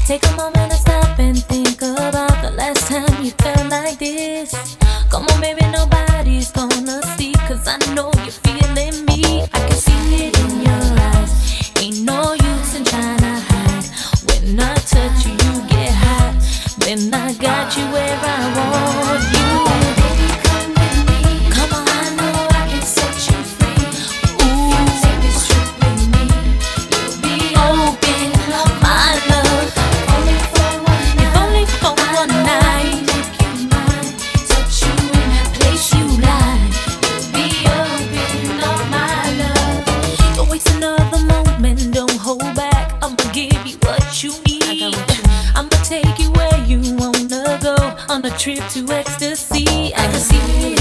Take a moment to stop and think about the last time you felt like this. Come on, baby, nobody's gonna see, 'cause I know you're feeling me. I can see it in your eyes. Ain't no use in trying to hide. When I touch you, you get hot. Then I got you where I want you. Baby, come with me. Come on, I know I can set you free. Ooh, if you take this trip with me, you'll be open, my love. Only for one night. If only for one night. Make you mine. Touch you in a place you like. You'll be open, oh my love. Don't waste another moment. Don't hold back. I'ma give you what you need. I got what you need. I'ma take you where you wanna go, on a trip to ecstasy. I can see it